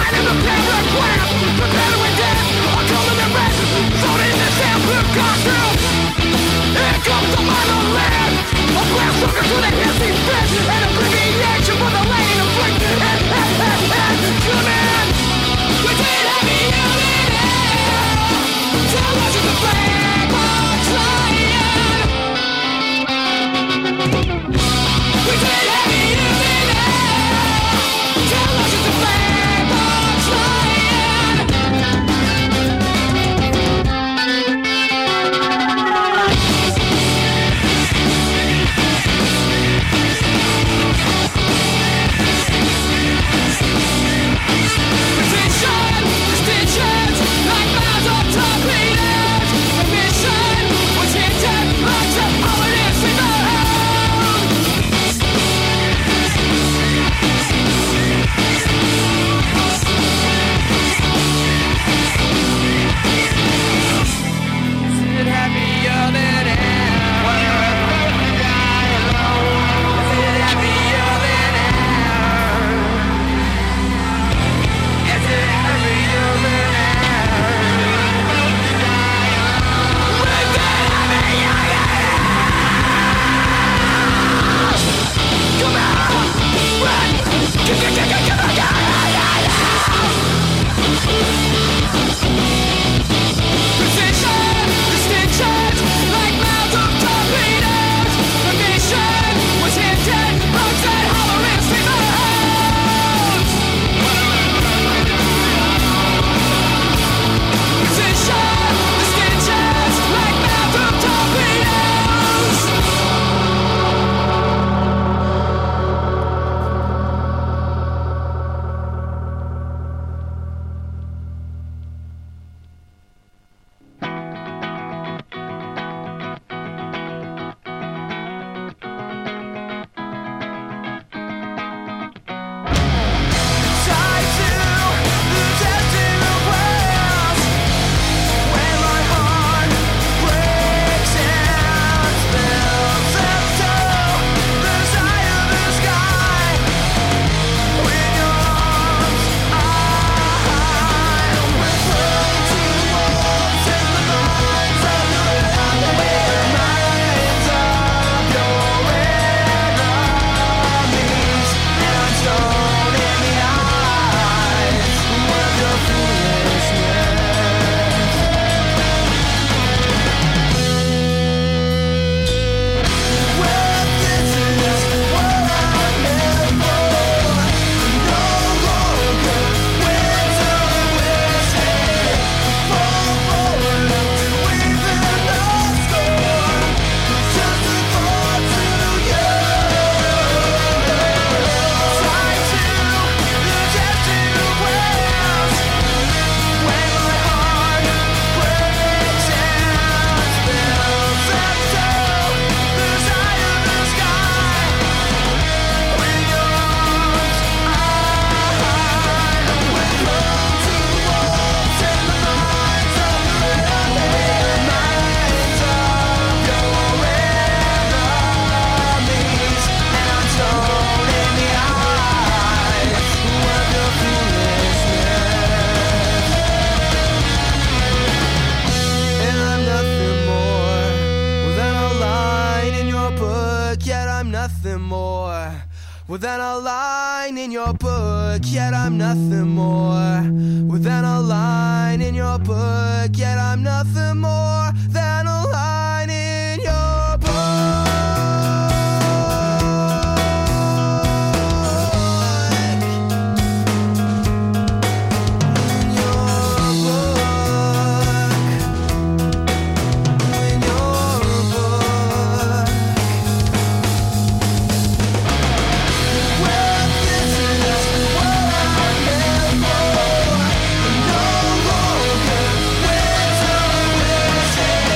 Well, than a line in your book, yet I'm nothing more. Well, than a line in your book, yet I'm nothing more than a line in your book. Yeah.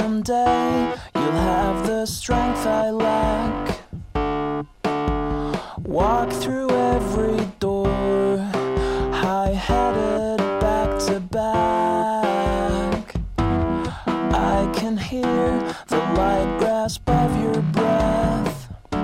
someday you'll have the strength I lack. Walk through every door, high-headed, back to back. I can hear the light grasp of your breath.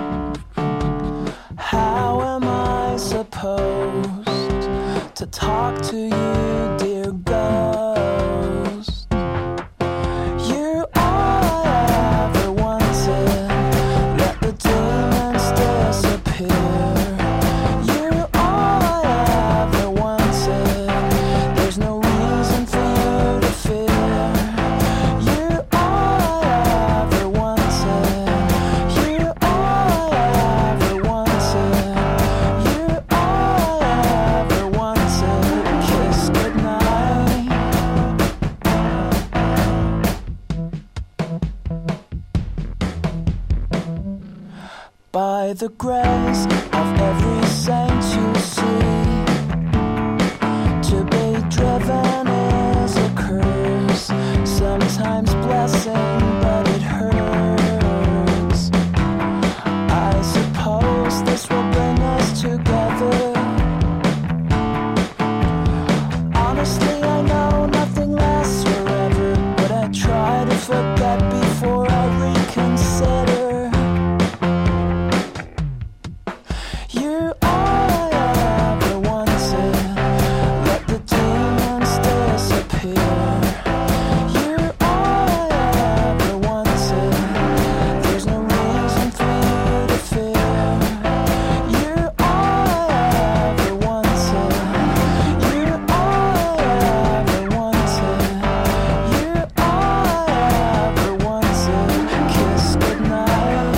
How am I supposed to talk to you, dear ghost? You're all I ever wanted. Let the demons disappear. You're all I ever wanted. There's no reason for you to fear. You're all I ever wanted. You're all I ever wanted. You're all I ever wanted. Kiss goodnight. By the grace of every saint you see, to be driven is a curse, sometimes blessing, but it hurts. I suppose this will bring us together. Honestly, I know nothing lasts forever, but I try to forget before I reconsider. You're all I ever wanted. Let the demons disappear. You're all I ever wanted. There's no reason for you to fear. You're all I ever wanted. You're all I ever wanted. You're all I ever wanted. Kiss goodnight.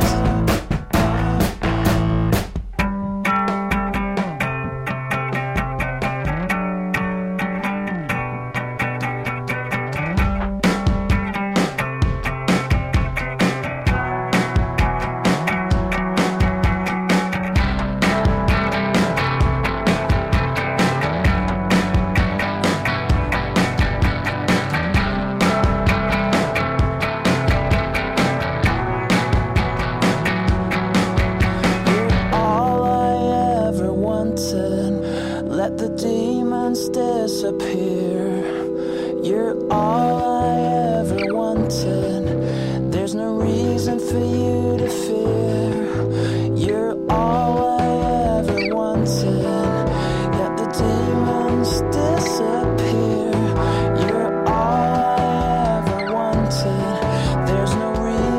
You're all I ever wanted. Let the demons disappear. You're all I ever wanted. There's no reason for you to fear. You're all I ever wanted. Let the demons disappear. You're all I ever wanted. There's no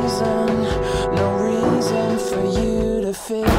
reason for you to fear.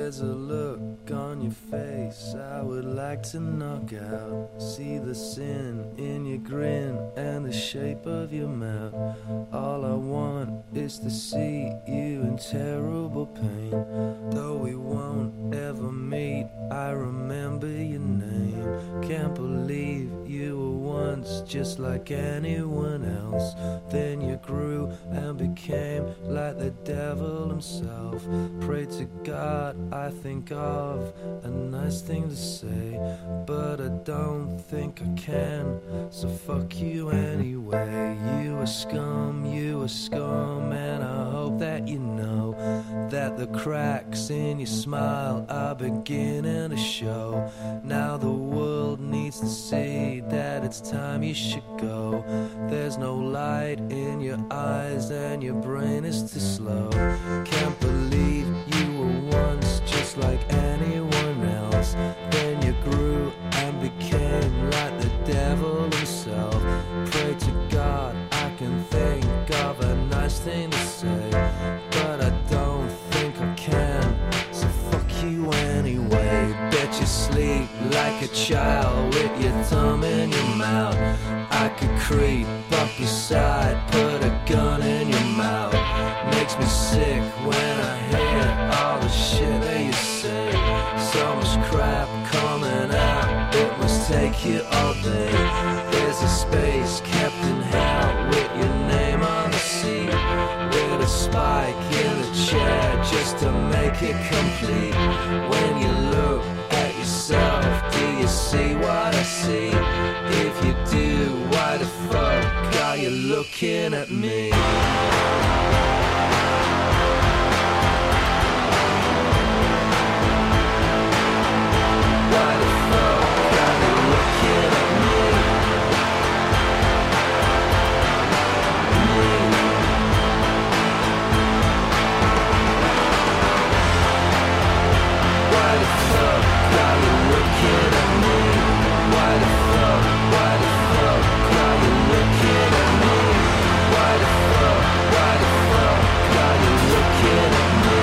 There's a look on your face I would like to knock out. See the sin in your grin and the shape of your mouth. All I want is to see you in terrible pain. Though we won't ever meet, I remember your name. Can't believe you were once just like anyone else. Then you grew and became like the devil himself. Pray to God I think of a nice thing to say, but I don't think I can, so fuck you anyway. You a scum, and I hope that you know that the cracks in your smile are beginning to show. Now the world needs to see that it's time you should go. There's no light in your eyes and your brain is too slow. Can't believe you were once just like anyone else. Then you grew and became like the devil himself. Pray to God I can think of a nice thing to say, but I don't think I can, so fuck you anyway. Bet you sleep like a child with your thumb in your mouth. I could creep up your side, put a gun in your mouth. Makes me sick when I hear all the shit that you say. So much crap coming out, it must take you all day. There's a space kept in hell with your name on the seat, with a spike in the chair just to make it complete. When you look at yourself, do you see what I see? If you do, why the fuck are you looking at me? Why the fuck are you looking at me? Why the fuck are you looking at me? Why the fuck are you looking at me? Why the fuck are you looking at me?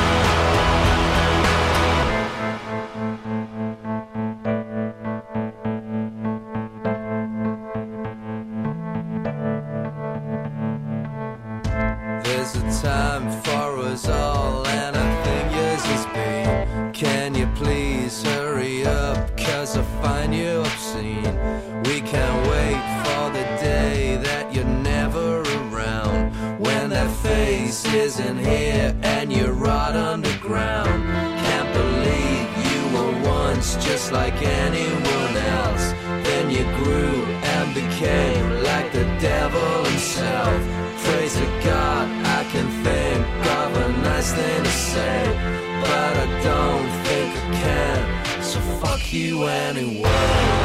There's a time for us all, and I think yours is me. Can you please hurry up, cause I find you obscene. We can't wait for the day that you're never around, when that face isn't here and you're right underground. Can't believe you were once just like anyone else. Then you grew and became like the devil himself. Pray to God I can think of a nice thing to say, but I don't think I can, so fuck you anyway.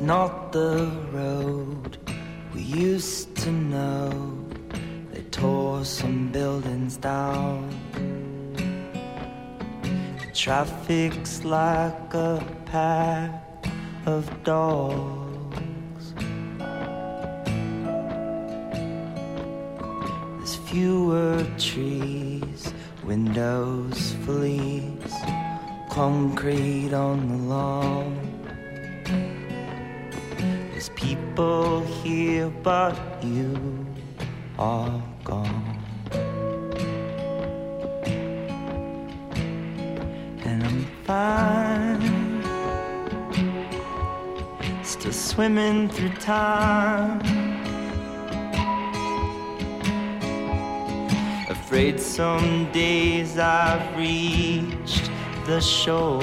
not the road we used to know. They tore some buildings down. The traffic's like a pack of dogs. There's fewer trees, windows for leaves, concrete on the lawn. There's people here, but you are gone. And I'm fine, still swimming through time, afraid some days I've reached the shore.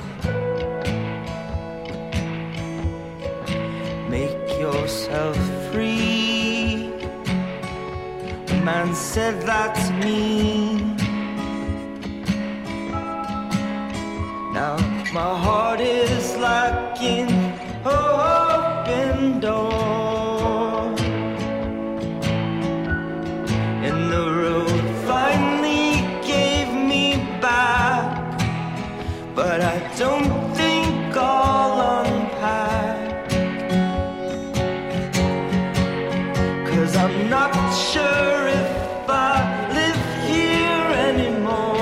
Make yourself free, a man said that to me. Now my heart is like an open door, and the road finally gave me back, but I don't think I'll unpack, 'cause I'm not sure if I live here anymore.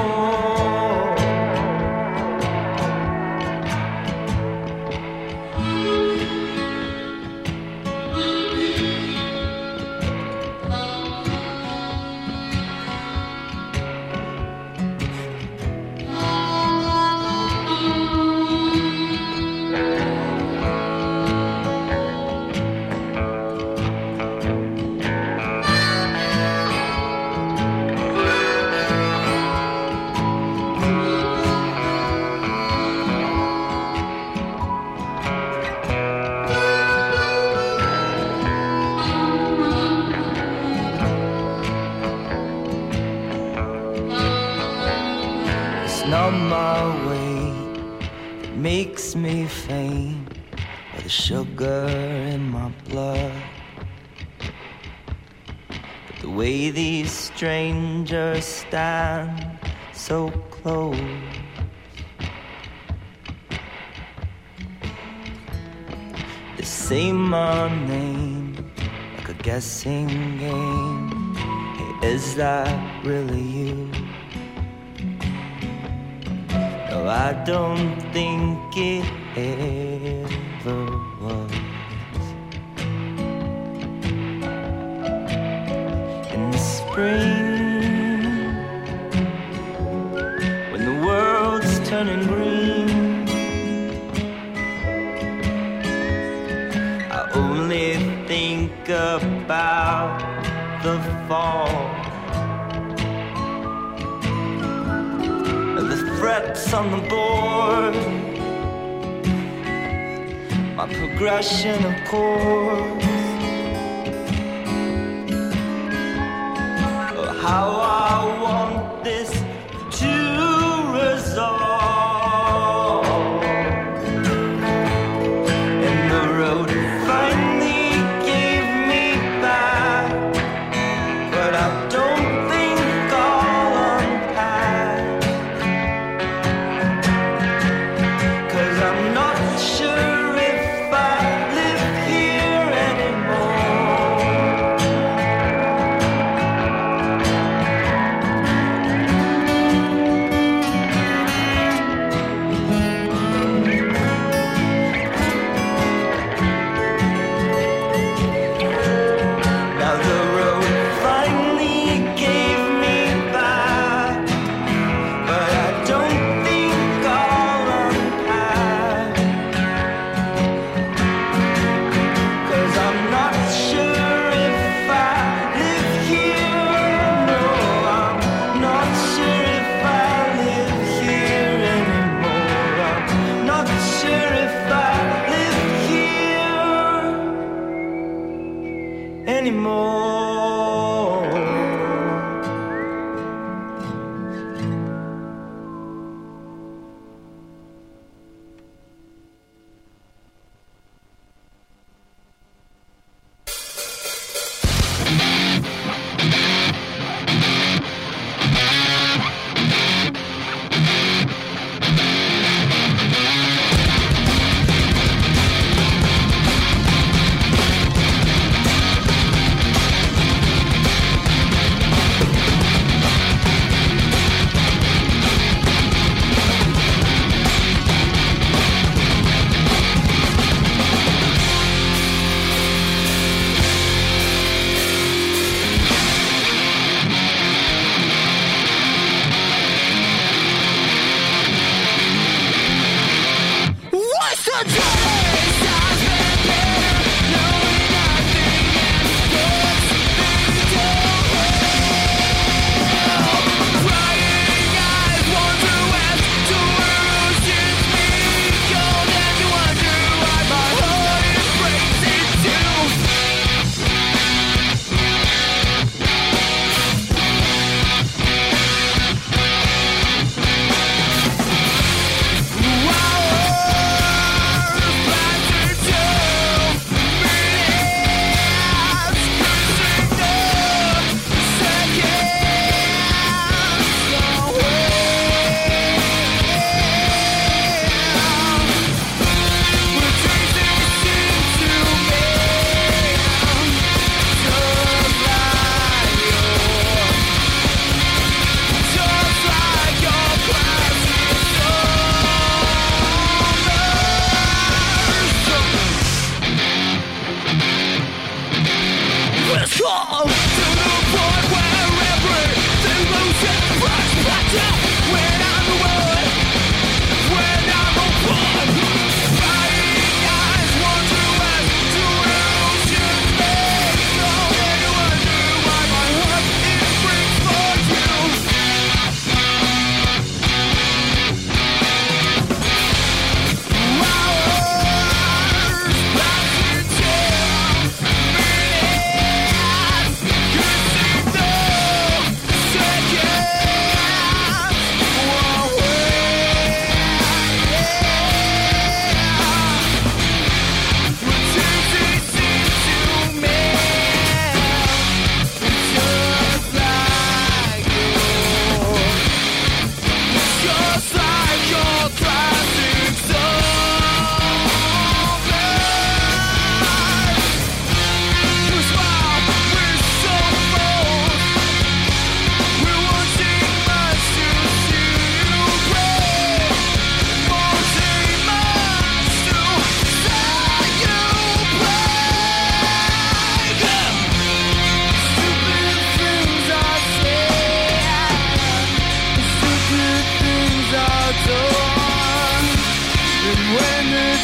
Not my weight that makes me faint, or the sugar in my blood, but the way these strangers stand so close. They say my name like a guessing game. Hey, is that really you? No, I don't think it ever was. In the spring, when the world's turning green, I only think about the fall. Threats on the board, my progression of chords, how I want this to resolve. And the road finally gave me back, but I don't think I'll unpack, I'm not sure if I live here anymore.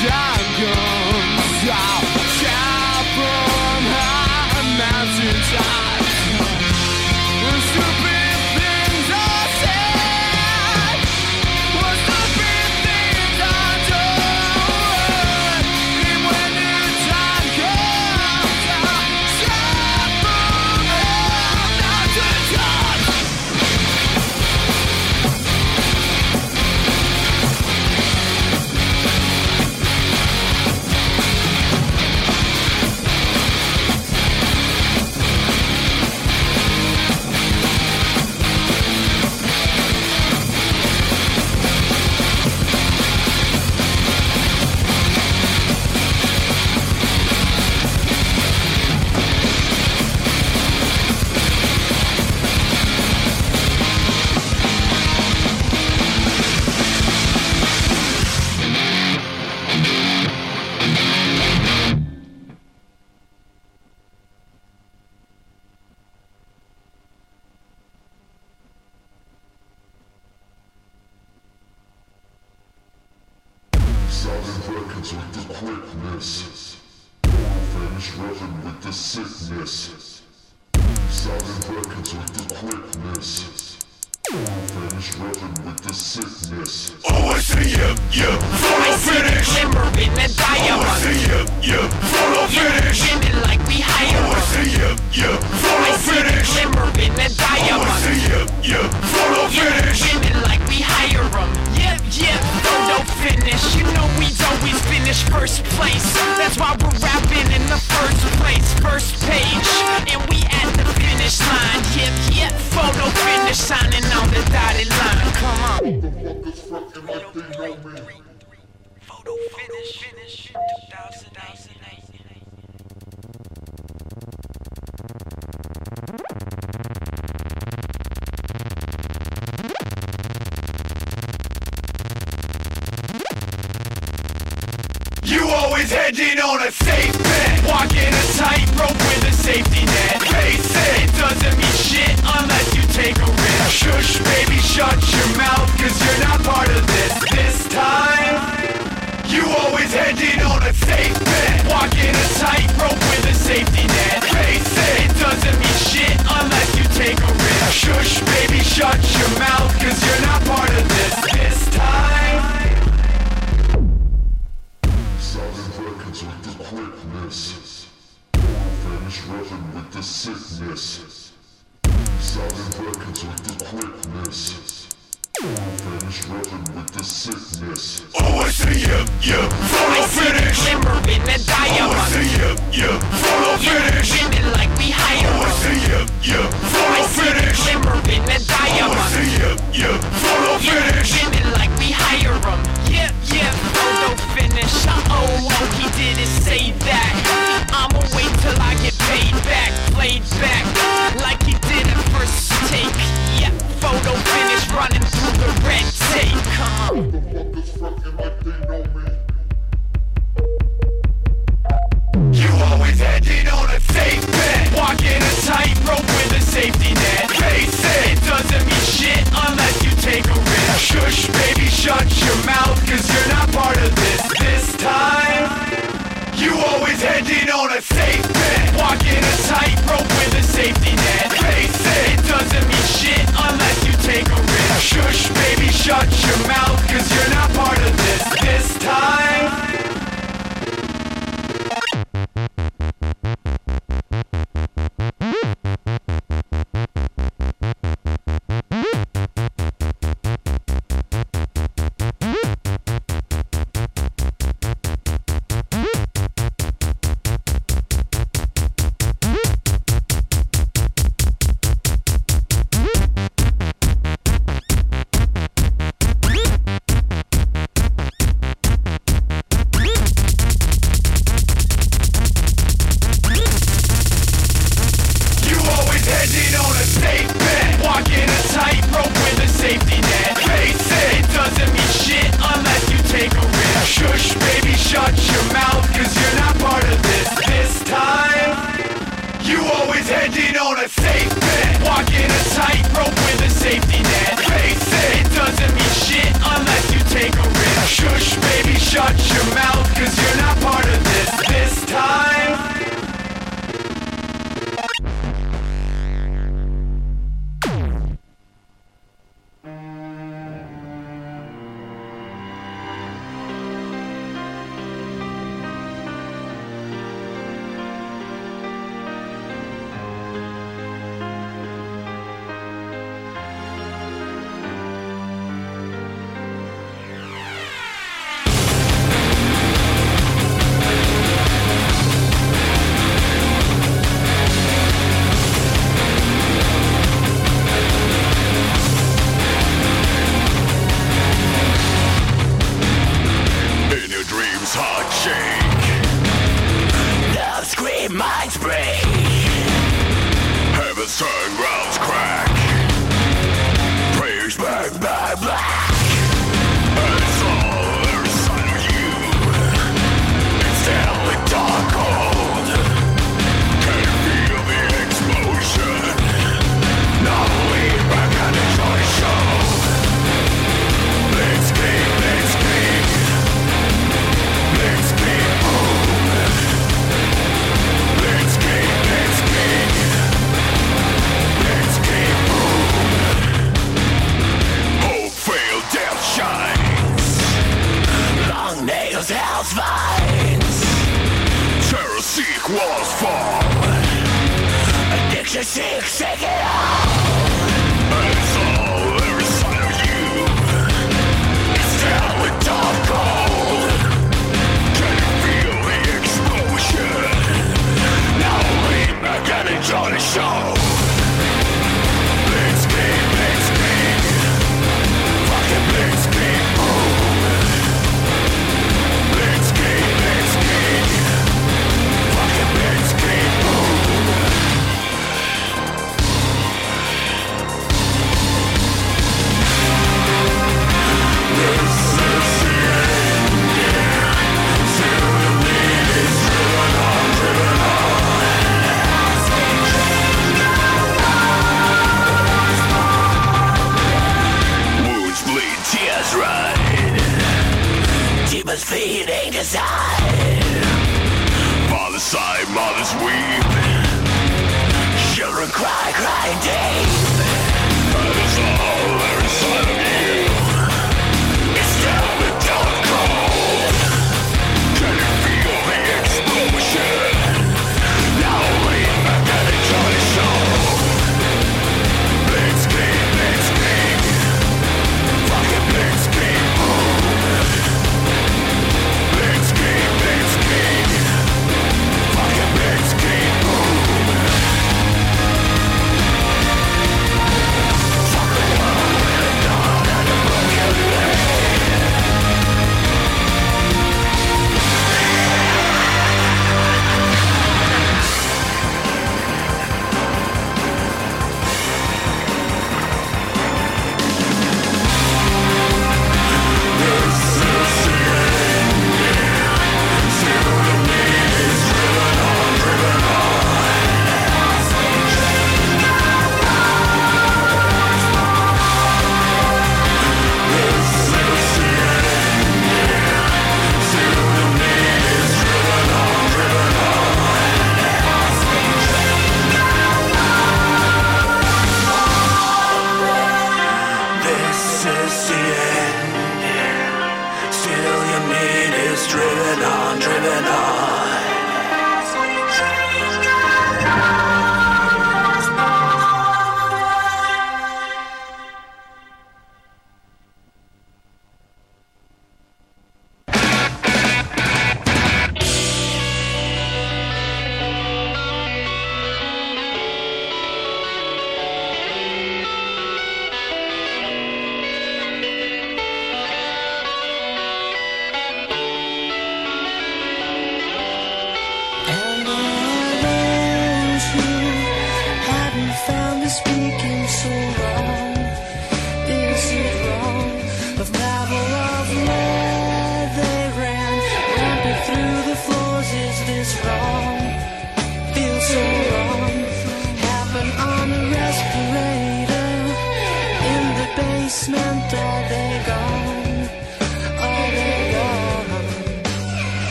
time comes, I'll shout from high mountaintops. Stupid things are said, stupid things are done. And when the time comes, I'll shout from high mountaintops. Solid records with the quickness. Finish rubbing with the sickness. Solid records with the quickness. Finish rubbing with the sickness. Oh, I see ya, photo finish. Glimmer in the diamond. Oh, I see ya, photo finish. Shimming like we hire Oh, I see ya, photo finish. Glimmer in the Oh, I diamond. see ya, photo finish. Shimming like we hire 'em. Yep, photo finish. You know we'd always finish first place. That's why we're rapping in the first place. First page, and we at the finish line. Yep, photo finish. Signing on the dotted line. Come on. Motherfuckers frontin' like they know me. Photo finish. 2008. You always hedging on a safe bet, walking a tightrope with a safety net. Face it, doesn't mean shit unless you take a risk. Shush, baby, shut your mouth, cause you're not part of this. This time, you always hedging on a safe bet, walking a tightrope with a safety net. Face it, doesn't mean shit unless you take a risk. Shush, baby, shut your mouth, cause you're not part of this. This time, Solid records with the quickness. Finish rubbing with the sickness. Solid records with the quickness. Finish rubbing with the sickness. oh, I see ya, photo finish. Glimmer in the Oh, I diamond. see ya, photo finish. Shimming like we hire Oh, I 'em. see ya, photo finish. Glimmer in the Oh, I diamond. see ya, photo finish. Shimming like we hire 'em. Yep, photo finish. Oh, he didn't say that. I'ma wait till I get paid back. Played back like he did at first take. Yep, photo finish running through the red tape. Come on. Motherfuckers frontin' like they know me. You always hedging on a safe bet, walking a tightrope with a safety net. Face it, doesn't mean shit unless you take a risk. Shush, baby, shut your mouth, cause you're not part of this. This time, you always hedging on a safe bet, walking a tightrope with a safety net. Face it, doesn't mean shit unless you take a risk. Shush, baby, shut your mouth, cause you're not part of this. Shake it off. It's all every side of you. It's down with dark cold. Can you feel the explosion? Now lean back and enjoy the show. Blitzkrieg, Blitzkrieg. Fucking Blitzkrieg, boom. Blitzkrieg, Blitzkrieg. Fucking Blitzkrieg, boom. Demons feeding desire. Father's sigh, mothers weep. Children cry, crying deep. That is all there inside of you. It's down with dark cold. Can you feel the explosion? Now lean back and enjoy the show. Blitzkrieg, Blitzkrieg. Fucking Blitzkrieg, boom. Blitzkrieg, Blitzkrieg. Fucking Blitzkrieg, boom.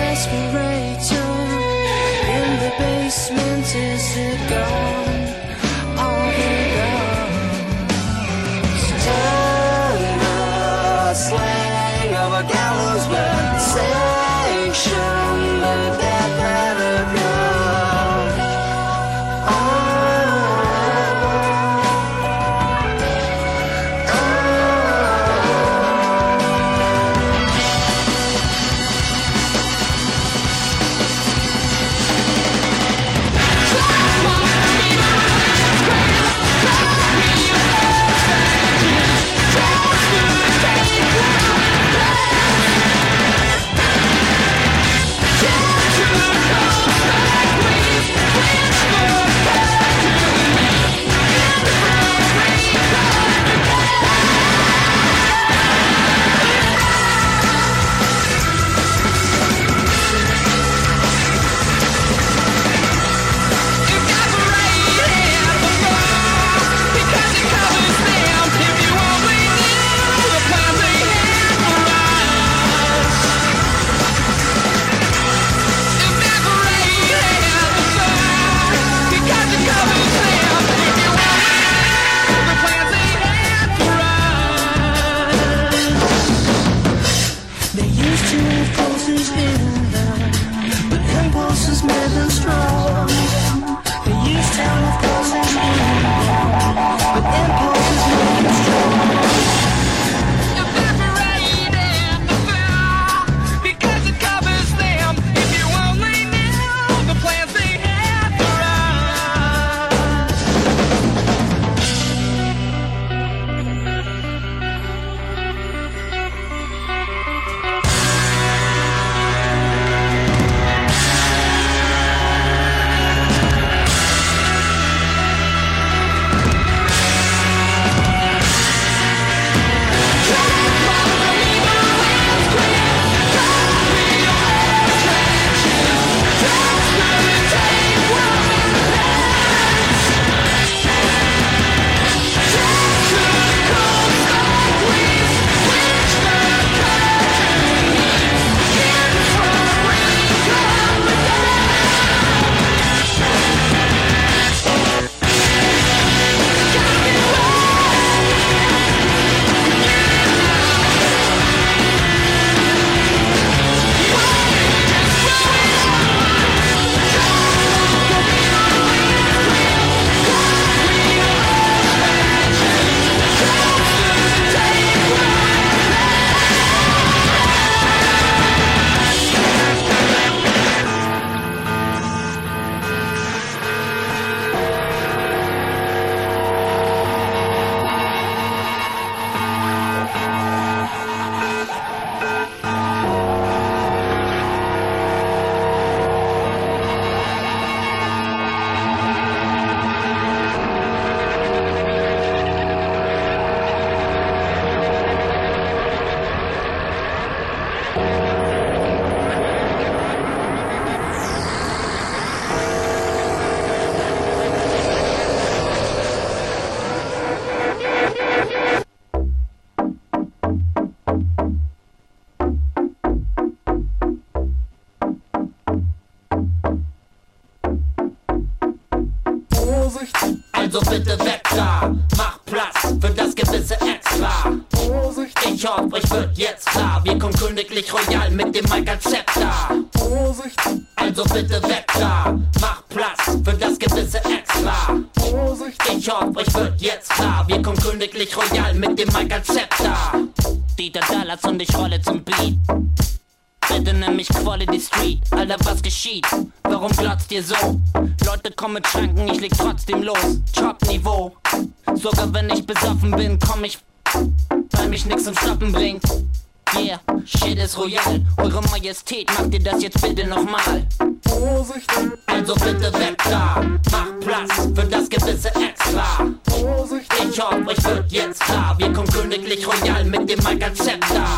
respirator in the basement. Is it gone? Are they gone? Standard slang of a gallows bird, sanction the death protocol. Also bitte weg da, mach Platz für das gewisse Extra. Ich hoffe, euch wird jetzt klar, wir kommen königlich royal mit dem Mic als Zepter. Also bitte weg da, mach Platz für das gewisse Extra. Ich hoffe, euch wird jetzt klar, wir kommen königlich royal mit dem Mic als Zepter. Dieter Dallas und ich rolle zum Beat. Bitte nenn mich Quality Street, Alter, was geschieht? Warum glotzt ihr so? Leute kommen mit Schranken, ich leg trotzdem los. Chop-Niveau, sogar wenn ich besoffen bin, komm ich, weil mich nix zum Stoppen bringt. Yeah, shit ist royal, eure Majestät, macht ihr das jetzt bitte nochmal. Also bitte weg da, mach Platz für das gewisse Extra. Ich hoffe, euch wird jetzt klar, wir kommen königlich royal mit dem Mic als Zepter.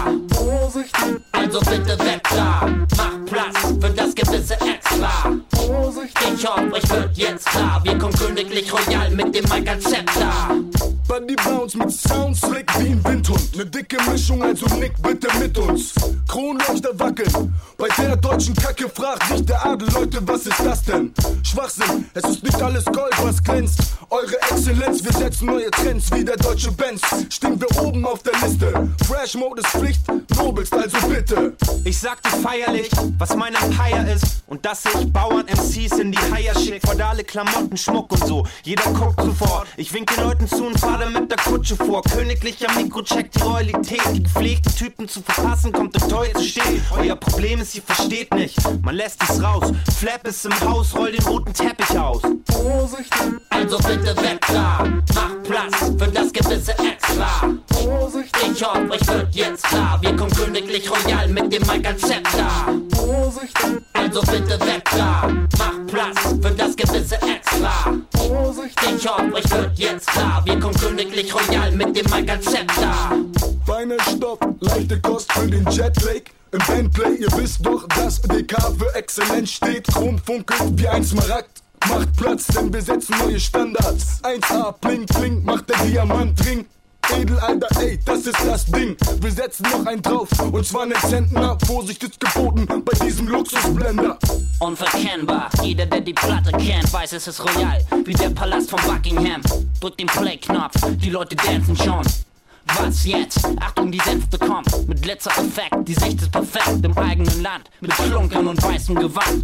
Also bitte weg da, mach Platz für das gewisse Extra. Ich hoffe, euch wird jetzt klar, wir kommen königlich royal mit dem Mic als Zepter. Buddy Bounce mit Sound slick wie ein Windhund. Ne dicke Mischung, also nick bitte mit uns. Kronleuchter wackeln, bei der deutschen Kacke fragt sich der Adel, Leute, was ist das denn? Schwachsinn, es ist nicht alles Gold, was glänzt. Eure Exzellenz, wir setzen neue Trends wie der deutsche Benz. Stehen wir oben auf der Liste, Fresh Mode ist Pflicht, nobelst also bitte. Ich sagte feierlich, was mein Empire ist und dass ich Bauern-MCs in die Haier schick. Feudale Klamotten, Schmuck und so, jeder guckt sofort. Ich wink den Leuten zu und fahre mit der Kutsche vor. Königlicher Mikrocheck, die Royalität, die gepflegten Typen zu verpassen, kommt im Teuer zu stehen. Euer Problem ist, ihr versteht nicht, man lässt es raus. Flap ist im Haus, roll den roten Teppich aus. Vorsicht, Also bitte weg da, mach Platz für das gewisse Extra. Vorsicht, Ich hoffe, euch wird jetzt klar, wir kommen königlich royal mit dem Mic als Zepter. Vorsicht, Also bitte weg da, mach Platz für das gewisse Extra. Vorsicht. Ich hoffe, euch wird jetzt klar, wir kommen königlich royal mit dem Mic als Zepter. Feiner Stoff, leichte Kost für den Jetlag. Im Bandplay, ihr wisst doch, dass DK für Exzellenz steht. Chrom funkelt wie ein Smaragd. Macht Platz, denn wir setzen neue Standards. 1A, bling, bling, macht der Diamantring. Edel, Alter, ey, das ist das Ding. Wir setzen noch einen drauf, und zwar einen Zentner. Vorsicht ist geboten bei diesem Luxusblender. Unverkennbar, jeder der die Platte kennt, weiß es ist royal, wie der Palast von Buckingham. Drückt den Play-Knopf, die Leute dancen schon. Was jetzt? Achtung, die Senfte kommt mit Glitzer-Effekt, die Sicht ist perfekt im eigenen Land, mit Flunkern und weißem Gewand.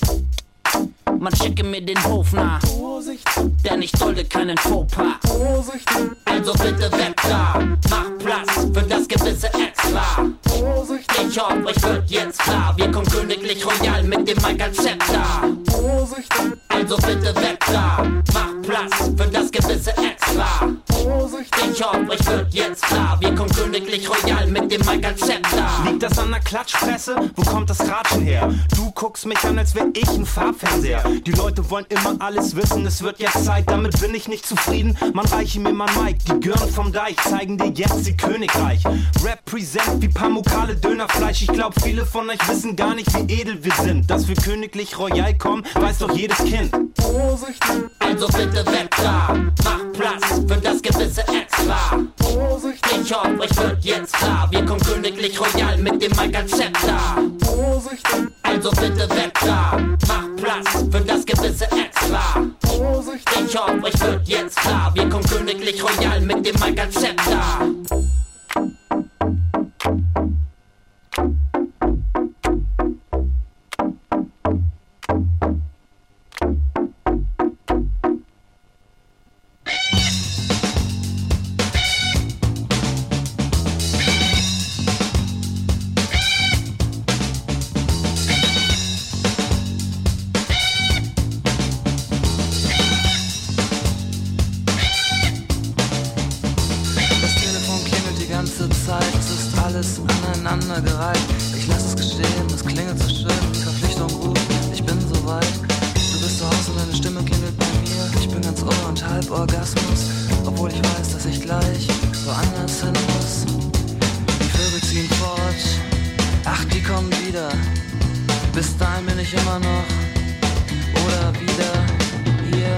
Man schicke mir den Hof nach, Vorsicht, denn ich dulde keinen Fauxpas. Vorsicht, Also bitte weg da, mach Platz für das gewisse Extra. Vorsicht, Ich hoffe, euch wird jetzt klar, wir kommen königlich royal mit dem Mic als Zepter. Vorsicht, Also bitte weg da, mach Platz für das gewisse Extra. Vorsicht. Ich hoffe, euch wird jetzt klar, wir kommen königlich royal mit dem Mic als Zepter. Liegt das an der Klatschpresse? Wo kommt das Ratschen her? Du guckst mich an, als wär ich ein Farbfernseher. Die Leute wollen immer alles wissen, es wird jetzt Zeit, damit bin ich nicht zufrieden. Man reiche mir mein Mic, die Girn vom Deich zeigen dir jetzt ihr Königreich. Represent wie Pamukale Dönerfleisch. Ich glaub, viele von euch wissen gar nicht, wie edel wir sind. Dass wir königlich royal kommen, weiß doch jedes Kind. Vorsicht, Also bitte weg da, mach Platz für das gewisse Extra. Vorsicht, Ich hoffe, euch wird jetzt klar, wir kommen königlich royal mit dem Mic als Zepter. Vorsicht, Also bitte weg da, mach Platz für das gewisse Extra. Vorsicht. Ich hoffe, euch wird jetzt klar, wir kommen königlich royal mit dem Mic als Zepter. Aneinandergereiht. Ich lass es gestehen, es klingelt so schön, die Verpflichtung ruft, ich bin so weit. Du bist zu Hause und deine Stimme klingelt bei mir. Ich bin ganz Ohr und halb Orgasmus, obwohl ich weiß, dass ich gleich woanders hin muss. Die Vögel ziehen fort, ach, die kommen wieder. Bis dahin bin ich immer noch oder wieder hier.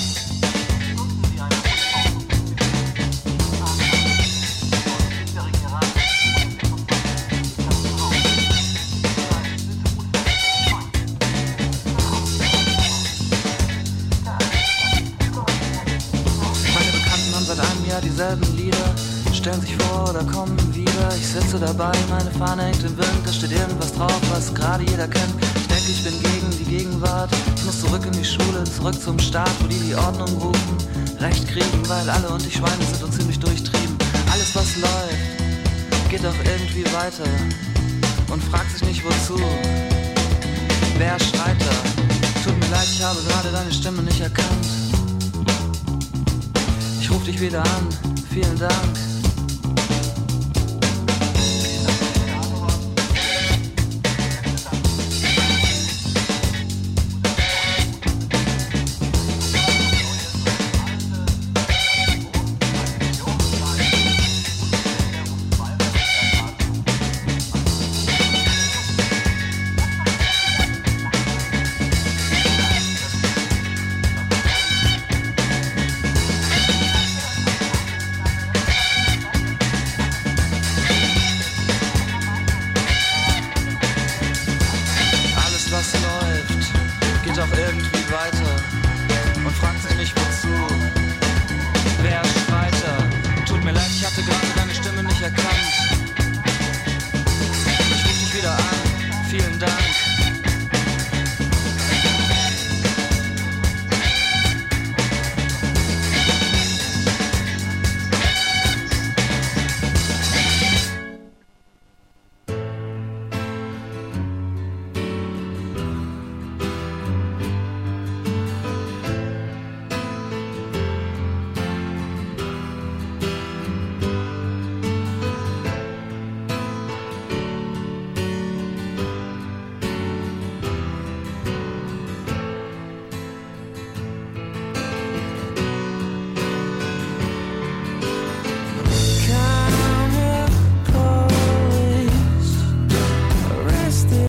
Dieselben Lieder stellen sich vor oder kommen wieder. Ich sitze dabei, meine Fahne hängt im Wind. Da steht irgendwas drauf, was gerade jeder kennt. Ich denke, ich bin gegen die Gegenwart. Ich muss zurück in die Schule, zurück zum Start, wo die Ordnung rufen. Recht kriegen, weil alle und die Schweine sind uns ziemlich durchtrieben. Alles, was läuft, geht auch irgendwie weiter. Und fragt sich nicht wozu. Wer schreit da? Tut mir leid, ich habe gerade deine Stimme nicht erkannt. Ich ruf dich wieder an, vielen Dank.